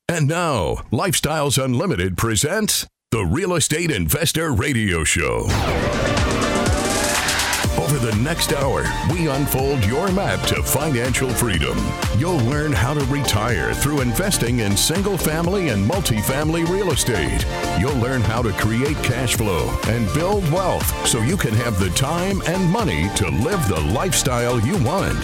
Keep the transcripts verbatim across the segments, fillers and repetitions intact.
And now, Lifestyles Unlimited presents the Real Estate Investor Radio Show. Over the next hour, we unfold your map to financial freedom. You'll learn how to retire through investing in single-family and multifamily real estate. You'll learn how to create cash flow and build wealth so you can have the time and money to live the lifestyle you want.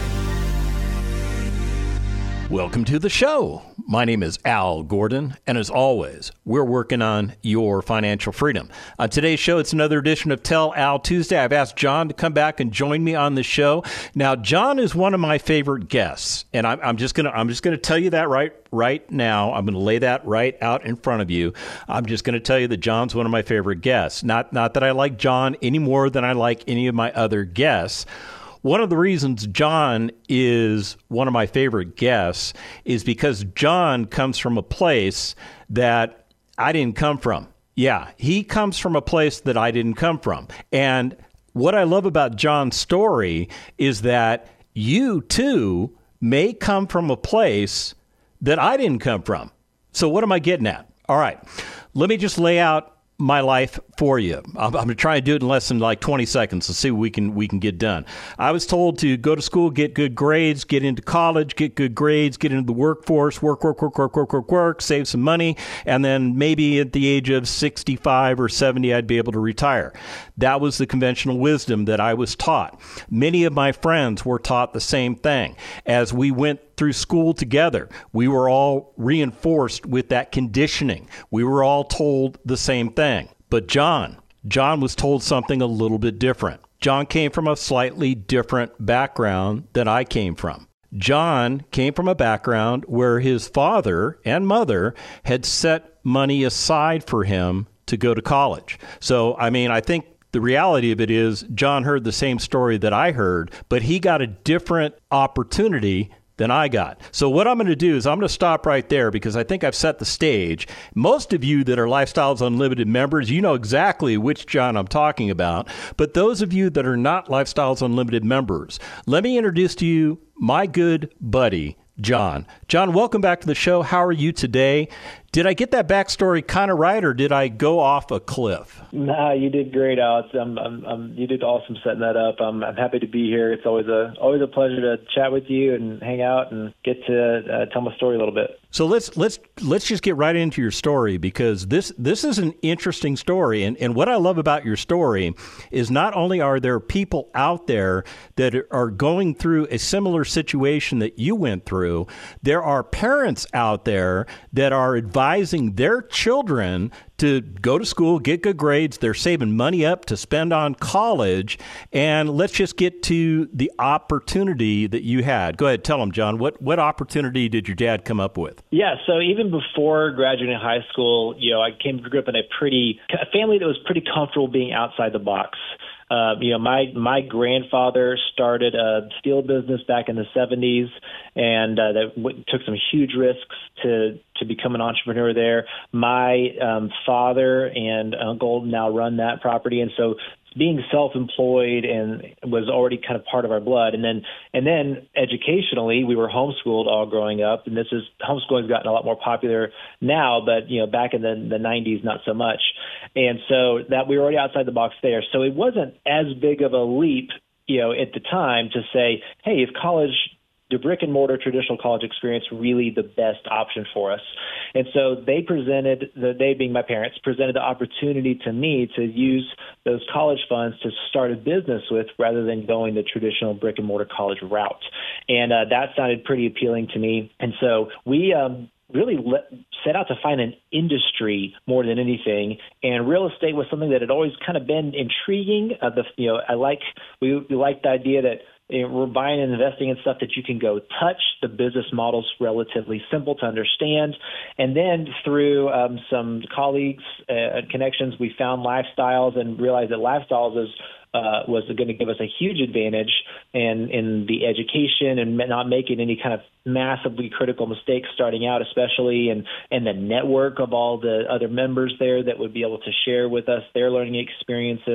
Welcome to the show. My name is Al Gordon, and as always, we're working on your financial freedom. On today's show, it's another edition of Tell Al Tuesday. I've asked John to come back and join me on the show. Now, John is one of my favorite guests, and I'm, I'm just gonna I'm just gonna tell you that right right now. I'm gonna lay that right out in front of you. I'm just gonna tell you that John's one of my favorite guests. Not not that I like John any more than I like any of my other guests. One of the reasons John is one of my favorite guests is because John comes from a place that I didn't come from. Yeah, he comes from a place that I didn't come from. And what I love about John's story is that you, too, may come from a place that I didn't come from. So what am I getting at? All right, let me just lay out my life for you. I'm, I'm going to try and do it in less than like twenty seconds. Let's see what we can we can get done. I was told to go to school, get good grades, get into college, get good grades, get into the workforce, work, work, work, work, work, work, work, save some money, and then maybe at the age of sixty-five or seventy, I'd be able to retire. That was the conventional wisdom that I was taught. Many of my friends were taught the same thing. As we went through school together, we were all reinforced with that conditioning. We were all told the same thing. But John, John was told something a little bit different. John came from a slightly different background than I came from. John came from a background where his father and mother had set money aside for him to go to college. So, I mean, I think the reality of it is John heard the same story that I heard, but he got a different opportunity than I got. So what I'm going to do is I'm going to stop right there because I think I've set the stage. Most of you that are Lifestyles Unlimited members, you know exactly which John I'm talking about. But those of you that are not Lifestyles Unlimited members, let me introduce to you my good buddy, John. John, welcome back to the show. How are you today? Did I get that backstory kind of right, or did I go off a cliff? No, you did great, Alex. I'm, I'm, I'm, you did awesome setting that up. I'm, I'm happy to be here. It's always a always a pleasure to chat with you and hang out and get to uh, tell my story a little bit. So let's let's let's just get right into your story because this this is an interesting story. And, and what I love about your story is not only are there people out there that are going through a similar situation that you went through, there are parents out there that are advising their children to go to school, get good grades. They're saving money up to spend on college. And let's just get to the opportunity that you had. Go ahead, tell them, John, what, what opportunity did your dad come up with? Yeah, so even before graduating high school, you know, I came grew up in a pretty a family that was pretty comfortable being outside the box. Uh, you know, my my grandfather started a steel business back in the seventies, and uh, that w- took some huge risks to to become an entrepreneur there. My um, father and uncle now run that property, and so being self-employed and was already kind of part of our blood. And then and then educationally, we were homeschooled all growing up, and this is homeschooling has gotten a lot more popular now, but you know, back in the, the nineties, not so much. And so that we were already outside the box there. So it wasn't as big of a leap, you know, at the time to say, hey, if college, the brick and mortar traditional college experience really the best option for us. And so they presented, the, they being my parents, presented the opportunity to me to use those college funds to start a business with rather than going the traditional brick and mortar college route. And uh, that sounded pretty appealing to me. And so we um, really let, set out to find an industry more than anything. And real estate was something that had always kind of been intriguing. Uh, the, you know, I like, we, we liked the idea that we're buying and investing in stuff that you can go touch. The business model's relatively simple to understand. And then through um, some colleagues and uh, connections, we found Lifestyles and realized that Lifestyles is uh, was going to give us a huge advantage in, in the education and not making any kind of massively critical mistakes starting out, especially, and, and the network of all the other members there that would be able to share with us their learning experiences.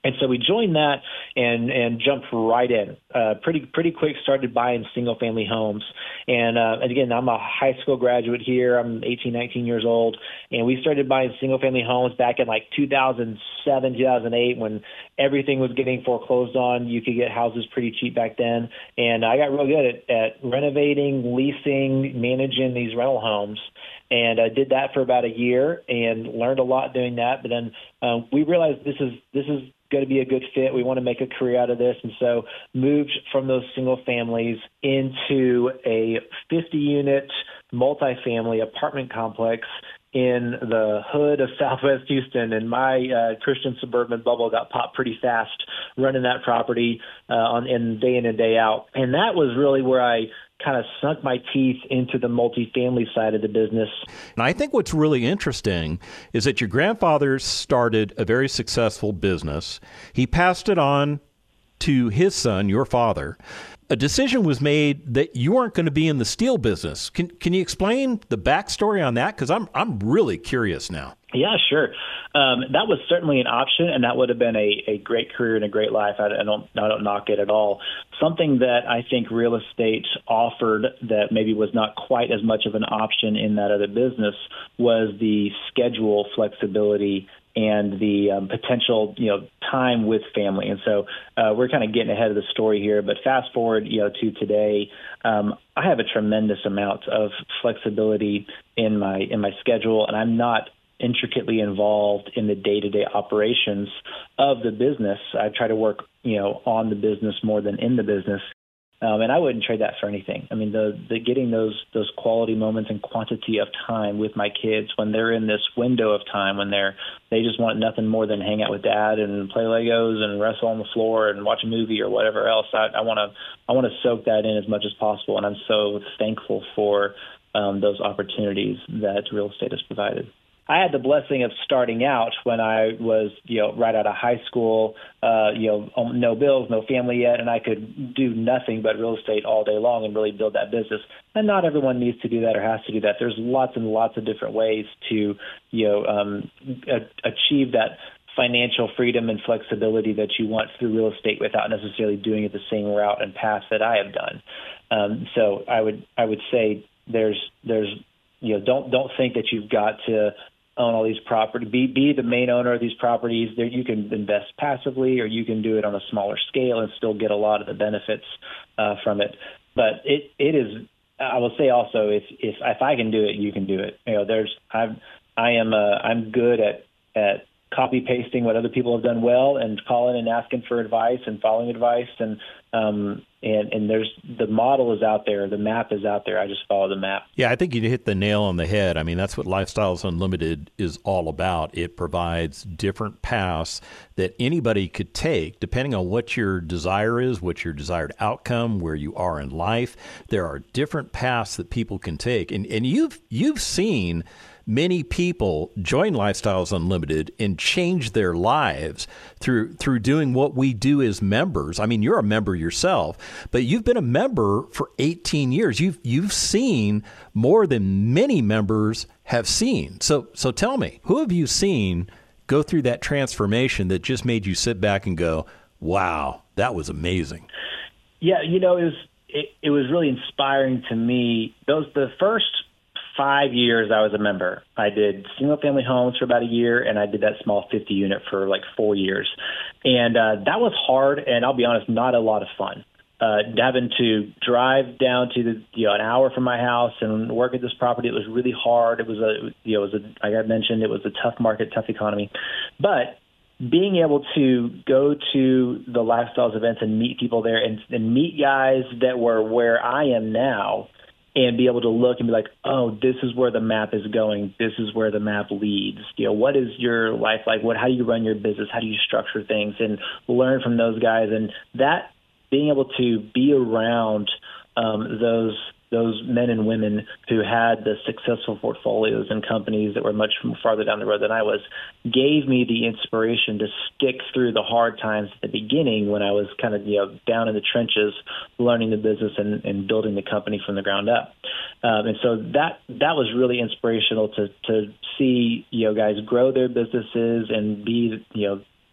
And so we joined that and and jumped right in. Uh, pretty pretty quick, started buying single-family homes. And, uh, and again, I'm a high school graduate here. I'm eighteen, nineteen years old. And we started buying single-family homes back in like two thousand seven, two thousand eight when everything was getting foreclosed on. You could get houses pretty cheap back then. And I got real good at, at renovating, leasing, managing these rental homes. And I did that for about a year and learned a lot doing that. But then um, we realized this is this is going to be a good fit. We want to make a career out of this. And so moved from those single families into a fifty unit multifamily apartment complex in the hood of Southwest Houston. And my uh, Christian suburban bubble got popped pretty fast running that property uh, on in day in and day out. And that was really where I kind of sunk my teeth into the multifamily side of the business. And I think what's really interesting is that your grandfather started a very successful business. He passed it on to his son, your father. A decision was made that you weren't going to be in the steel business. Can can you explain the backstory on that? Because I'm I'm really curious now. Yeah, sure. Um, that was certainly an option, and that would have been a, a great career and a great life. I, I don't I don't knock it at all. Something that I think real estate offered that maybe was not quite as much of an option in that other business was the schedule flexibility and the um, potential, you know, time with family. And so uh, we're kind of getting ahead of the story here. But fast forward, you know, to today, um, I have a tremendous amount of flexibility in my in my schedule, and I'm not intricately involved in the day-to-day operations of the business. I try to work, you know, on the business more than in the business. Um, and I wouldn't trade that for anything. I mean, the, the getting those those quality moments and quantity of time with my kids when they're in this window of time, when they're they just want nothing more than hang out with dad and play Legos and wrestle on the floor and watch a movie or whatever else. I, I want to I want to soak that in as much as possible, and I'm so thankful for um, those opportunities that real estate has provided. I had the blessing of starting out when I was, you know, right out of high school, uh, you know, no bills, no family yet, and I could do nothing but real estate all day long and really build that business. And not everyone needs to do that or has to do that. There's lots and lots of different ways to, you know, um, a- achieve that financial freedom and flexibility that you want through real estate without necessarily doing it the same route and path that I have done. Um, so I would I would say there's there's you know don't don't think that you've got to own all these properties, be, be the main owner of these properties. There, you can invest passively, or you can do it on a smaller scale and still get a lot of the benefits uh, from it. But it, it is, I will say also, if, if if I can do it, you can do it. You know, there's I'm I am uh, I'm good at at copy pasting what other people have done well and calling and asking for advice and following advice and um and and there's the model is out there, the map is out there. I just follow the map. Yeah, I think you hit the nail on the head. I mean, that's what Lifestyles Unlimited is all about. It provides different paths that anybody could take depending on what your desire is, what your desired outcome, where you are in life. There are different paths that people can take, and and you've you've seen many people join Lifestyles Unlimited and change their lives through through doing what we do as members. I mean, you're a member yourself, but you've been a member for eighteen years. You've you've seen more than many members have seen. So so tell me, who have you seen go through that transformation that just made you sit back and go, "Wow, that was amazing"? Yeah, you know, it was it, it was really inspiring to me. Those the first five years I was a member. I did single-family homes for about a year, and I did that small fifty unit for like four years. And uh, that was hard, and I'll be honest, not a lot of fun. Uh, having to drive down to the, you know, an hour from my house and work at this property, it was really hard. It was a, you know, it was a, like I mentioned, it was a tough market, tough economy. But being able to go to the Lifestyles events and meet people there and, and meet guys that were where I am now, and be able to look and be like, oh, this is where the map is going. This is where the map leads. You know, what is your life like? What, how do you run your business? How do you structure things? And learn from those guys. And that being able to be around um, those those men and women who had the successful portfolios and companies that were much farther down the road than I was, gave me the inspiration to stick through the hard times at the beginning when I was kind of, you know, down in the trenches, learning the business and, and building the company from the ground up. Um, and so that that was really inspirational to to see, you know, guys grow their businesses and be, you know,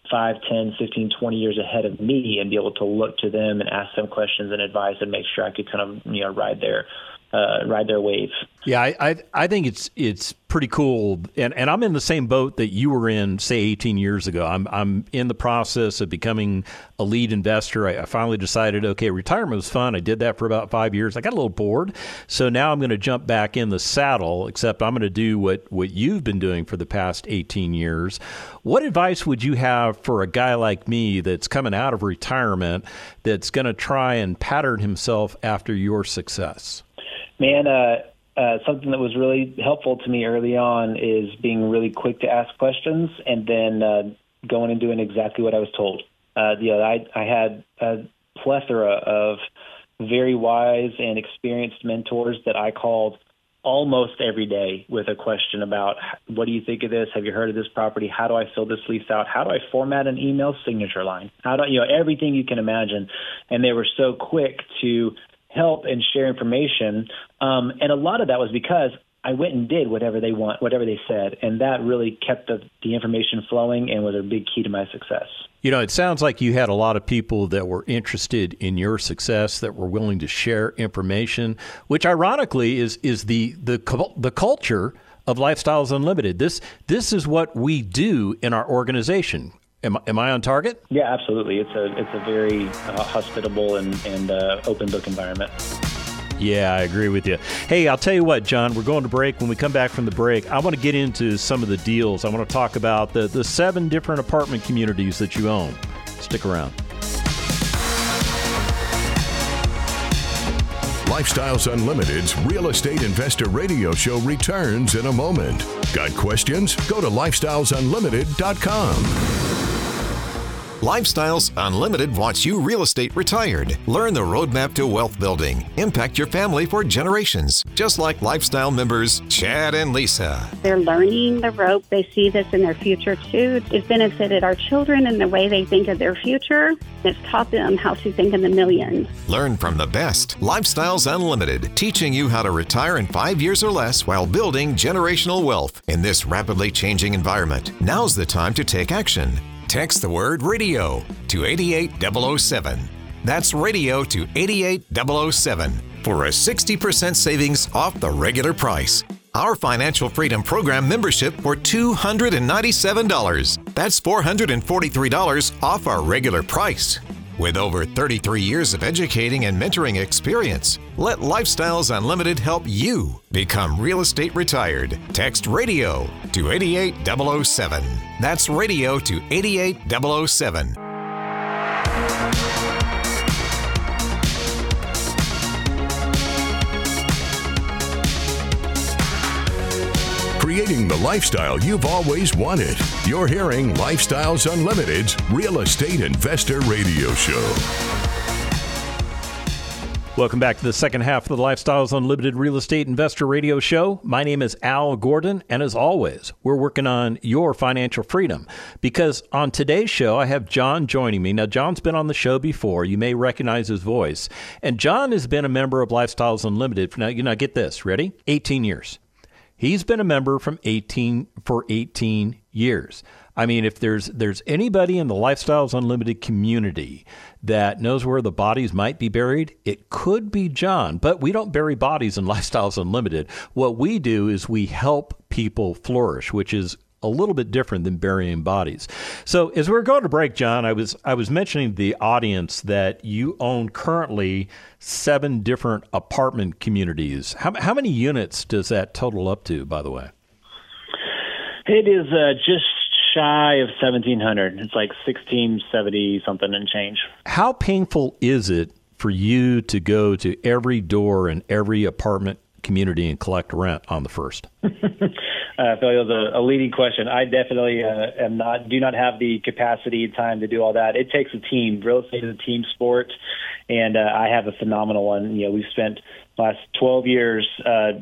five, ten, fifteen, twenty years ahead of me and be able to look to them and ask them questions and advice and make sure I could kind of, you know, ride their uh, ride their wave. Yeah, I, I I think it's it's pretty cool, and, and I'm in the same boat that you were in, say, eighteen years ago. I'm I'm in the process of becoming a lead investor. I, I finally decided, okay, retirement was fun. I did that for about five years. I got a little bored, so now I'm going to jump back in the saddle, except I'm going to do what, what you've been doing for the past eighteen years. What advice would you have for a guy like me that's coming out of retirement that's going to try and pattern himself after your success? Man, uh, uh, something that was really helpful to me early on is being really quick to ask questions and then uh, going and doing exactly what I was told. Uh, you know, I, I had a plethora of very wise and experienced mentors that I called almost every day with a question about, what do you think of this? Have you heard of this property? How do I fill this lease out? How do I format an email signature line? How do I, you know, everything you can imagine. And they were so quick to help and share information. Um, and a lot of that was because I went and did whatever they want, whatever they said. And that really kept the, the information flowing and was a big key to my success. You know, it sounds like you had a lot of people that were interested in your success, that were willing to share information, which ironically is is the the the culture of Lifestyles Unlimited. This this is what we do in our organization. Am, am I on target? Yeah, absolutely. It's a it's a very uh, hospitable and, and uh, open book environment. Yeah, I agree with you. Hey, I'll tell you what, John, we're going to break. When we come back from the break, I want to get into some of the deals. I want to talk about the, the seven different apartment communities that you own. Stick around. Lifestyles Unlimited's Real Estate Investor Radio Show returns in a moment. Got questions? Go to lifestyles unlimited dot com. Lifestyles Unlimited wants you real estate retired. Learn the roadmap to wealth building. Impact your family for generations. Just like Lifestyle members Chad and Lisa. They're learning the rope. They see this in their future too. It's benefited our children in the way they think of their future. It's taught them how to think in the millions. Learn from the best. Lifestyles Unlimited, teaching you how to retire in five years or less while building generational wealth in this rapidly changing environment. Now's the time to take action. Text the word radio to eight eight zero zero seven. That's radio to eight eight zero zero seven for a sixty percent savings off the regular price. Our Financial Freedom Program membership for two hundred ninety-seven dollars. That's four hundred forty-three dollars off our regular price. With over thirty-three years of educating and mentoring experience, let Lifestyles Unlimited help you become real estate retired. Text radio to eight eight zero zero seven. That's radio to eight eight zero zero seven. Creating the lifestyle you've always wanted. You're hearing Lifestyles Unlimited's Real Estate Investor Radio Show. Welcome back to the second half of the Lifestyles Unlimited Real Estate Investor Radio Show. My name is Al Gordon, and as always, we're working on your financial freedom. Because on today's show, I have John joining me. Now, John's been on the show before. You may recognize his voice. And John has been a member of Lifestyles Unlimited for, now, you know, get this, ready? eighteen years. He's been a member from eighteen for eighteen years. I mean, if there's there's anybody in the Lifestyles Unlimited community that knows where the bodies might be buried, it could be John. But we don't bury bodies in Lifestyles Unlimited. What we do is we help people flourish, which is a little bit different than burying bodies. So as we're going to break, John, I was I was mentioning to the audience that you own currently seven different apartment communities. How how many units does that total up to, by the way? It is uh, just shy of seventeen hundred. It's like sixteen seventy something and change. How painful is it for you to go to every door in every apartment community and collect rent on the first? I feel like it was a, a leading question. I definitely uh, am not, do not have the capacity, time to do all that. It takes a team. Real estate is a team sport, and uh, I have a phenomenal one. You know, we've spent the last twelve years uh,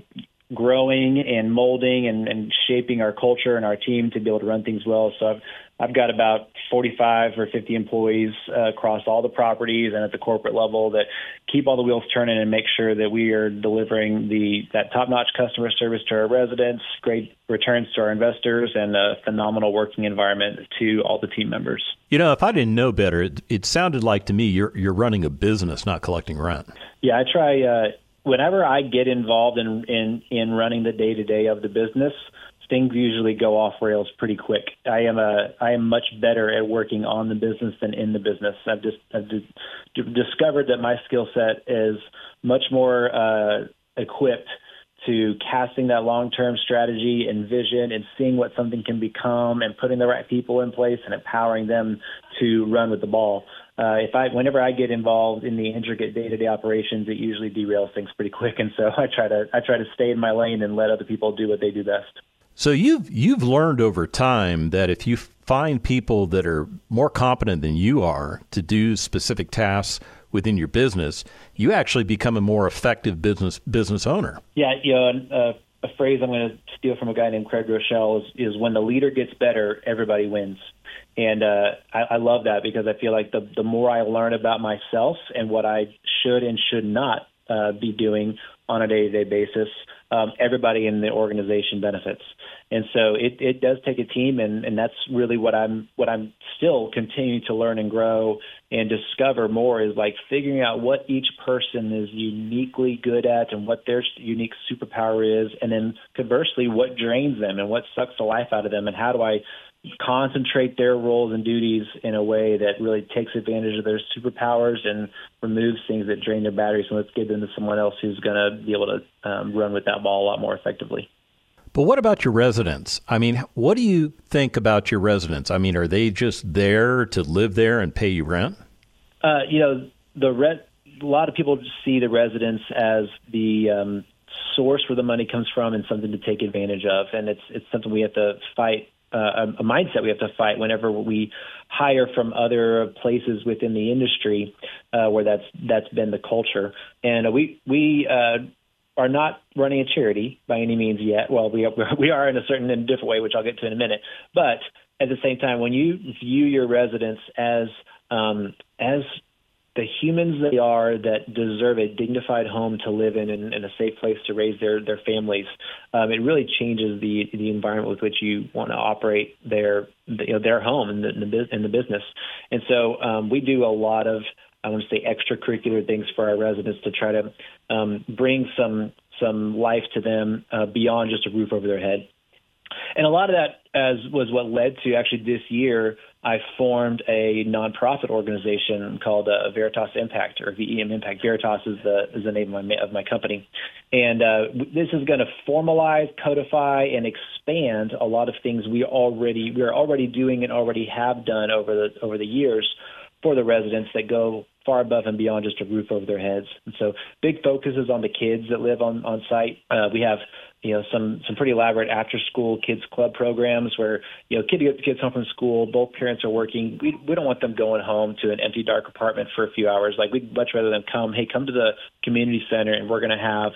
growing and molding and, and shaping our culture and our team to be able to run things well. So I've, I've got about forty-five or fifty employees uh, across all the properties and at the corporate level that keep all the wheels turning and make sure that we are delivering the that top-notch customer service to our residents, great returns to our investors, and a phenomenal working environment to all the team members. You know, if I didn't know better, it, it sounded like to me you're you're running a business, not collecting rent. Yeah, I try. Uh, whenever I get involved in, in, in running the day-to-day of the business, things usually go off rails pretty quick. I am a I am much better at working on the business than in the business. I've just I've just discovered that my skill set is much more uh, equipped to casting that long-term strategy and vision and seeing what something can become and putting the right people in place and empowering them to run with the ball. Uh, if I, whenever I get involved in the intricate day-to-day operations, it usually derails things pretty quick, and so I try to I try to stay in my lane and let other people do what they do best. So you've you've learned over time that if you find people that are more competent than you are to do specific tasks within your business, you actually become a more effective business business owner. Yeah, you know, uh, a phrase I'm going to steal from a guy named Craig Rochelle is, is when the leader gets better, everybody wins. And uh, I, I love that because I feel like the, the more I learn about myself and what I should and should not uh, be doing on a day-to-day basis, um, everybody in the organization benefits. And so it, it does take a team, and, and that's really what I'm what I'm still continuing to learn and grow and discover more is like figuring out what each person is uniquely good at and what their unique superpower is, and then conversely, what drains them and what sucks the life out of them, and how do I concentrate their roles and duties in a way that really takes advantage of their superpowers and removes things that drain their batteries, and let's give them to someone else who's going to be able to um, run with that ball a lot more effectively. But what about your residents? I mean, what do you think about your residents? I mean, are they just there to live there and pay you rent? Uh, you know, the rent, a lot of people see the residents as the um, source where the money comes from and something to take advantage of. And it's it's something we have to fight, uh, a mindset we have to fight whenever we hire from other places within the industry uh, where that's that's been the culture. And we, we uh, are not running a charity by any means yet. Well, we are, we are in a certain and different way, which I'll get to in a minute. But at the same time, when you view your residents as um, as the humans they are that deserve a dignified home to live in and, and a safe place to raise their, their families, um, it really changes the the environment with which you want to operate their you know, their home and the, the, in the business. And so um, we do a lot of, I want to say, extracurricular things for our residents to try to um, bring some some life to them uh, beyond just a roof over their head. And a lot of that as was what led to actually this year I formed a nonprofit organization called uh, Veritas Impact, or V E M Impact. Veritas is the is the name of my of my company, and uh, this is going to formalize, codify, and expand a lot of things we already we are already doing and already have done over the over the years for the residents that go far above and beyond just a roof over their heads. And so big focus is on the kids that live on, on site. Uh, we have, you know, some, some pretty elaborate after school kids club programs where, you know, kid gets kids home from school, both parents are working. We, we don't want them going home to an empty, dark apartment for a few hours. Like we'd much rather them come, hey, come to the community center and we're going to have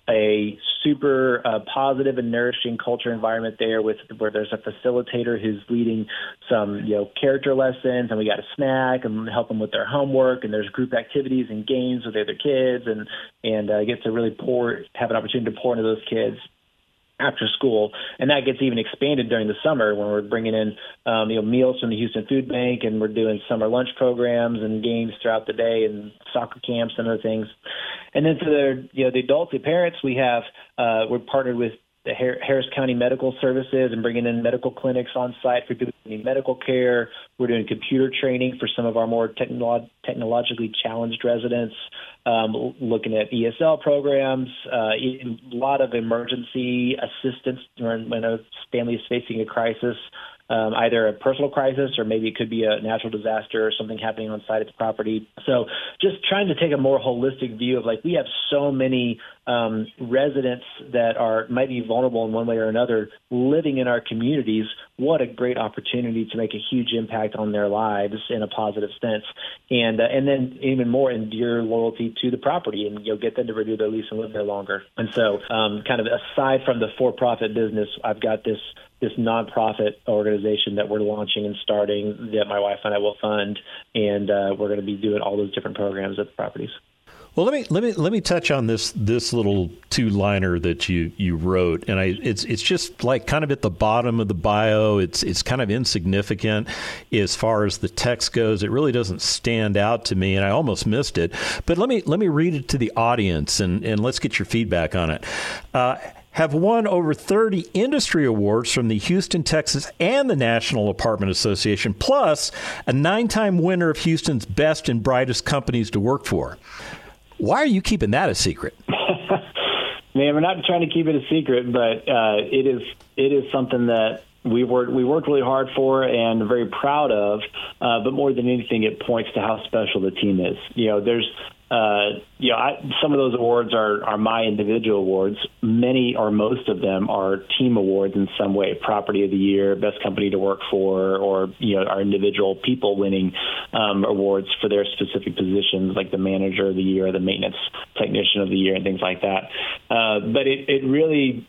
a super uh, positive and nourishing culture environment there with where there's a facilitator who's leading some, you know, character lessons, and we got a snack and help them with their homework, and there's group activities and games with the other kids, and and uh, get to really pour have an opportunity to pour into those kids after school. And that gets even expanded during the summer when we're bringing in um, you know, meals from the Houston Food Bank, and we're doing summer lunch programs and games throughout the day and soccer camps and other things. And then for the, you know, the adults, the parents, we have, uh, we're partnered with the Harris County Medical Services and bringing in medical clinics on site for people who need medical care. We're doing computer training for some of our more technolo- technologically challenged residents, um, looking at E S L programs, uh, a lot of emergency assistance when, when a family is facing a crisis. um, either a personal crisis or maybe it could be a natural disaster or something happening on site at the property. So just trying to take a more holistic view of like we have so many um, residents that are might be vulnerable in one way or another living in our communities. What a great opportunity to make a huge impact on their lives in a positive sense, and uh, and then even more endear loyalty to the property, and you'll get them to renew their lease and live there longer. And so, um, kind of aside from the for-profit business, I've got this this nonprofit organization that we're launching and starting that my wife and I will fund, and uh, we're going to be doing all those different programs at the properties. Well, let me let me let me touch on this this little two-liner that you, you wrote, and I it's it's just like kind of at the bottom of the bio. It's it's kind of insignificant as far as the text goes. It really doesn't stand out to me, and I almost missed it. But let me let me read it to the audience, and, and let's get your feedback on it. Uh, have won over thirty industry awards from the Houston, Texas, and the National Apartment Association, plus a nine-time winner of Houston's Best and Brightest Companies to Work For. Why are you keeping that a secret? Man, we're not trying to keep it a secret, but uh, it is it is something that we worked we worked really hard for and very proud of. Uh, but more than anything, it points to how special the team is. You know, there's uh, you know I, some of those awards are are my individual awards. Many or most of them are team awards in some way. Property of the Year, Best Company to Work For, or you know our individual people winning um, awards for their specific positions, like the Manager of the Year, or the Maintenance Technician of the Year, and things like that. Uh, but it, it really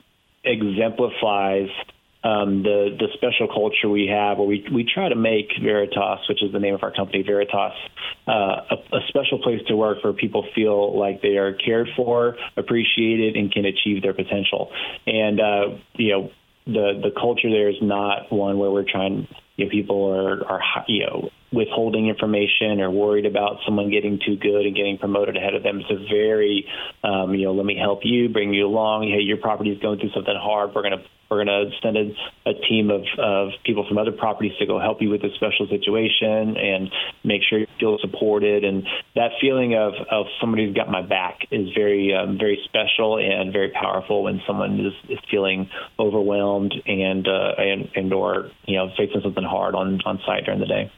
exemplifies Um, the the special culture we have, where we we try to make Veritas, which is the name of our company, Veritas, uh, a, a special place to work where people feel like they are cared for, appreciated, and can achieve their potential. And uh, you know, the the culture there is not one where we're trying. You know, people are are you know withholding information or worried about someone getting too good and getting promoted ahead of them. It's a very um, you know, let me help you, bring you along. Hey, your property is going through something hard. We're gonna We're going to send a, a team of, of people from other properties to go help you with this special situation and make sure you feel supported. And that feeling of, of somebody who's got my back is very, um, very special and very powerful when someone is, is feeling overwhelmed and, uh, and, and or, you know, facing something hard on, on site during the day.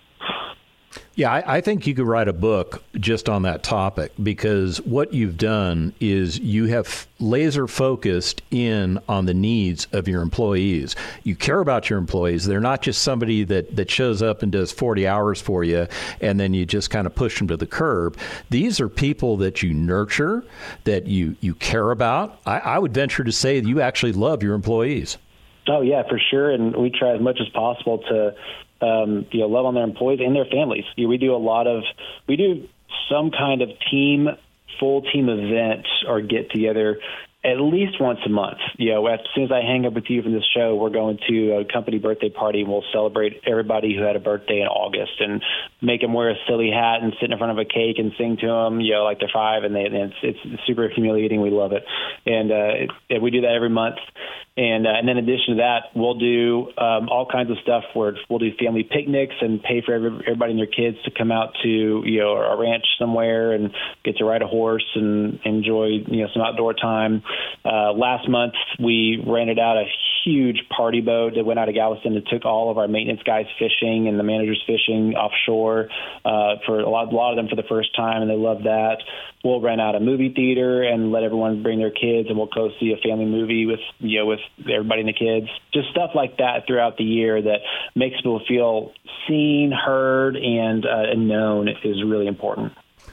Yeah, I, I think you could write a book just on that topic, because what you've done is you have laser focused in on the needs of your employees. You care about your employees. They're not just somebody that, that shows up and does forty hours for you and then you just kind of push them to the curb. These are people that you nurture, that you, you care about. I, I would venture to say that you actually love your employees. Oh, yeah, for sure. And we try as much as possible to Um, you know, love on their employees and their families. You know, we do a lot of, we do some kind of team, full team event or get together at least once a month. You know, as soon as I hang up with you from this show, we're going to a company birthday party, and we'll celebrate everybody who had a birthday in August and make them wear a silly hat and sit in front of a cake and sing to them, you know, like they're five, and, they, and it's, it's super humiliating. We love it. And uh, it, we do that every month. And, uh, and then in addition to that, we'll do um, all kinds of stuff where we'll do family picnics and pay for every, everybody and their kids to come out to, you know, a ranch somewhere and get to ride a horse and enjoy, you know, some outdoor time. Uh, last month, we rented out a huge party boat that went out of Galveston and took all of our maintenance guys fishing and the managers fishing offshore uh, for a lot, a lot of them for the first time, and they loved that. We'll rent out a movie theater and let everyone bring their kids, and we'll go see a family movie with, you know, with everybody and the kids. Just stuff like that throughout the year that makes people feel seen, heard, and, uh, and known is really important.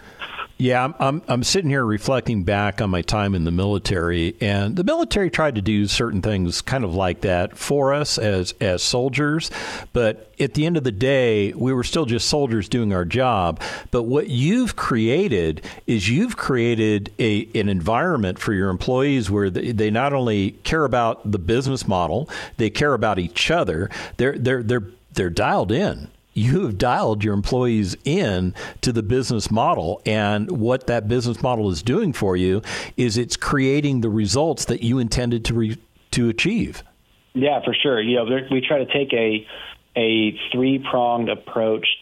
Yeah, I'm, I'm I'm sitting here reflecting back on my time in the military, and the military tried to do certain things kind of like that for us as as soldiers. But at the end of the day, we were still just soldiers doing our job. But what you've created is you've created a an environment for your employees where they, they not only care about the business model, they care about each other. They're they're they're they're dialed in. You have dialed your employees in to the business model, and what that business model is doing for you is it's creating the results that you intended to re- to achieve. Yeah, for sure. You know, we try to take a a three-pronged approach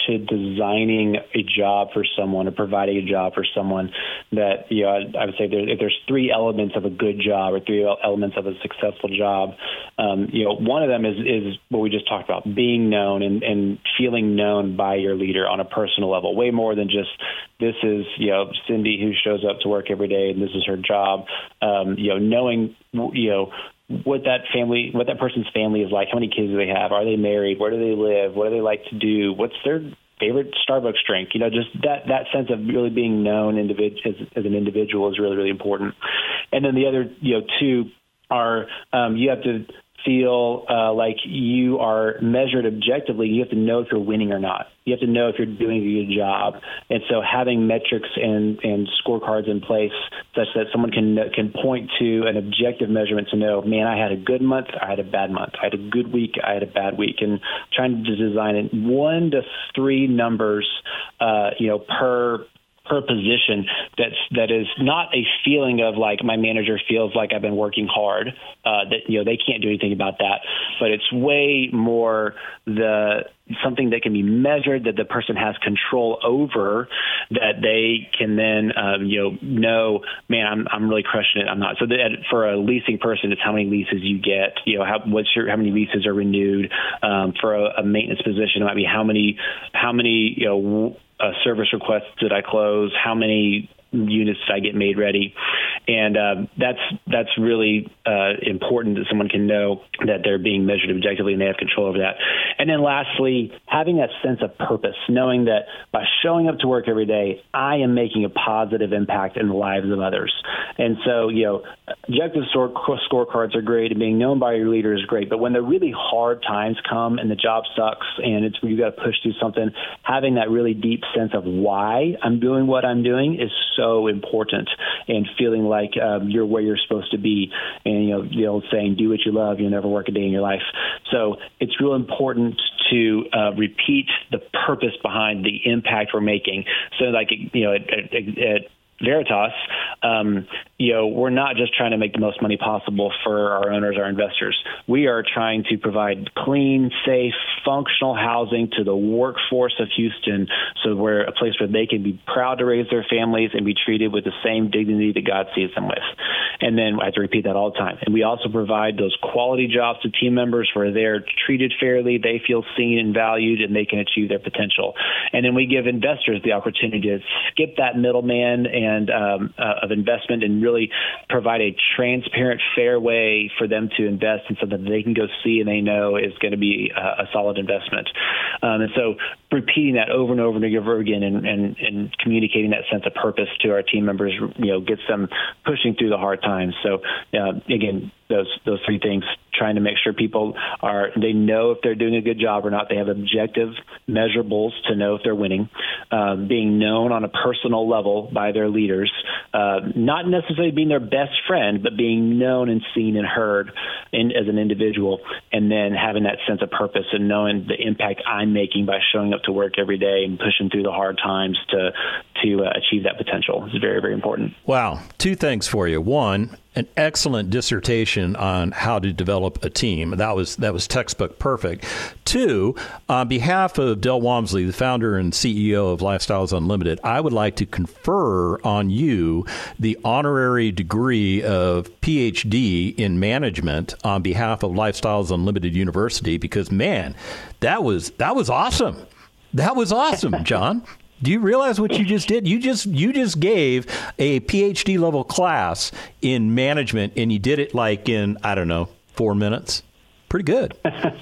to designing a job for someone or providing a job for someone, that, you know, I, I would say there, if there's three elements of a good job or three elements of a successful job, um, you know, one of them is, is what we just talked about, being known and, and feeling known by your leader on a personal level, way more than just this is, you know, Cindy who shows up to work every day and this is her job. Um, you know, knowing, you know, what that family, what that person's family is like, how many kids do they have? Are they married? Where do they live? What do they like to do? What's their favorite Starbucks drink? You know, just that, that sense of really being known individ- as, as an individual is really, really important. And then the other, you know, two are um, you have to feel uh, like you are measured objectively. You have to know if you're winning or not. You have to know if you're doing a good job. And so having metrics and, and scorecards in place such that someone can can point to an objective measurement to know, man, I had a good month, I had a bad month, I had a good week, I had a bad week, and trying to design it one to three numbers, uh, you know, per per position that's that is not a feeling of like my manager feels like I've been working hard, uh, that, you know, they can't do anything about that, but it's way more the something that can be measured, that the person has control over, that they can then, um, you know, know, man, I'm I'm really crushing it. I'm not. So that for a leasing person, it's how many leases you get, you know, how what's your how many leases are renewed. Um, for a, a maintenance position, it might be how many how many you know. Uh, service requests did I close? How many units did I get made ready? And uh, that's that's really uh, important that someone can know that they're being measured objectively and they have control over that. And then lastly, having that sense of purpose, knowing that by showing up to work every day, I am making a positive impact in the lives of others. And so, you know, objective score, scorecards are great, and being known by your leader is great. But when the really hard times come and the job sucks and it's you've got to push through something, having that really deep sense of why I'm doing what I'm doing is so important, and feeling like um, you're where you're supposed to be. And, you know, the old saying, do what you love, you'll never work a day in your life. So it's real important to uh, repeat the purpose behind the impact we're making. So like, you know, at, at, at Veritas, um, you know, we're not just trying to make the most money possible for our owners, our investors. We are trying to provide clean, safe, functional housing to the workforce of Houston, so we're a place where they can be proud to raise their families and be treated with the same dignity that God sees them with. And then I have to repeat that all the time. And we also provide those quality jobs to team members where they're treated fairly, they feel seen and valued, and they can achieve their potential. And then we give investors the opportunity to skip that middleman and And um, uh, of investment, and really provide a transparent, fair way for them to invest in something that they can go see and they know is going to be a, a solid investment. Um, and so repeating that over and over and over again, and, and, and communicating that sense of purpose to our team members, you know, gets them pushing through the hard times. So uh, again, those those three things, trying to make sure people are, they know if they're doing a good job or not. They have objective measurables to know if they're winning, uh, being known on a personal level by their leaders, uh, not necessarily being their best friend, but being known and seen and heard in, as an individual, and then having that sense of purpose and knowing the impact I'm making by showing up to work every day and pushing through the hard times to, to uh, achieve that potential is very, very important. Wow. Two things for you. One, an excellent dissertation on how to develop a team. That was that was textbook perfect. Two, on behalf of Del Walmsley, the founder and C E O of Lifestyles Unlimited, I would like to confer on you the honorary degree of P H D in management on behalf of Lifestyles Unlimited University, because, man, that was that was awesome. That was awesome, John. Do you realize what you just did? You just you just gave a P H D level class in management, and you did it like in, I don't know, four minutes. Pretty good.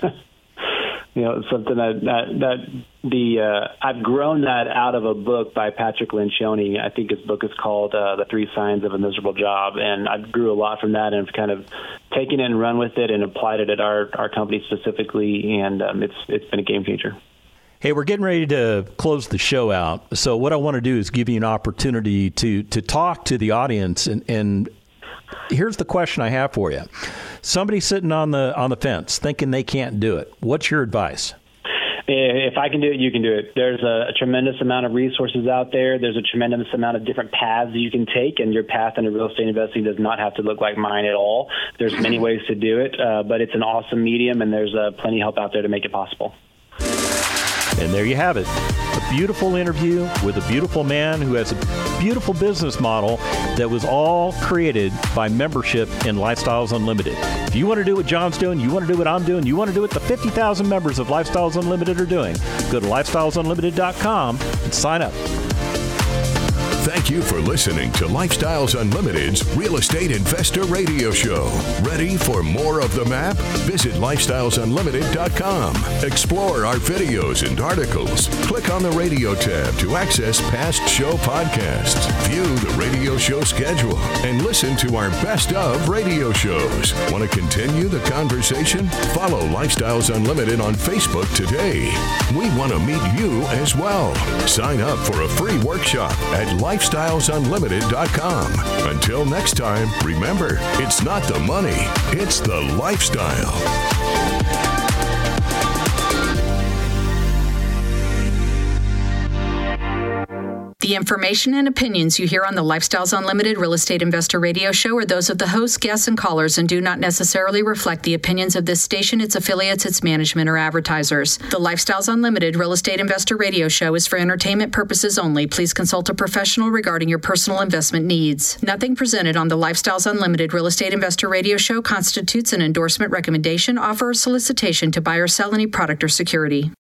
You know, something that that, that the uh, I've grown that out of a book by Patrick Lencioni. I think his book is called uh, The Three Signs of a Miserable Job, and I grew a lot from that and have kind of taken it and run with it and applied it at our, our company specifically, and um, it's it's been a game changer. Hey, we're getting ready to close the show out. So what I want to do is give you an opportunity to to talk to the audience. And, and here's the question I have for you. Somebody sitting on the on the fence thinking they can't do it. What's your advice? If I can do it, you can do it. There's a, a tremendous amount of resources out there. There's a tremendous amount of different paths you can take, and your path into real estate investing does not have to look like mine at all. There's many ways to do it, uh, but it's an awesome medium, and there's uh, plenty of help out there to make it possible. And there you have it. A beautiful interview with a beautiful man who has a beautiful business model that was all created by membership in Lifestyles Unlimited. If you want to do what John's doing, you want to do what I'm doing, you want to do what the fifty thousand members of Lifestyles Unlimited are doing, go to lifestyles unlimited dot com and sign up. Thank you for listening to Lifestyles Unlimited's Real Estate Investor Radio Show. Ready for more of the map? Visit lifestyles unlimited dot com. Explore our videos and articles. Click on the radio tab to access past show podcasts. View the radio show schedule and listen to our best of radio shows. Want to continue the conversation? Follow Lifestyles Unlimited on Facebook today. We want to meet you as well. Sign up for a free workshop at lifestyles unlimited dot com. Until next time, remember, it's not the money, it's the lifestyle. The information and opinions you hear on the Lifestyles Unlimited Real Estate Investor Radio Show are those of the hosts, guests, and callers and do not necessarily reflect the opinions of this station, its affiliates, its management, or advertisers. The Lifestyles Unlimited Real Estate Investor Radio Show is for entertainment purposes only. Please consult a professional regarding your personal investment needs. Nothing presented on the Lifestyles Unlimited Real Estate Investor Radio Show constitutes an endorsement, recommendation, offer, or solicitation to buy or sell any product or security.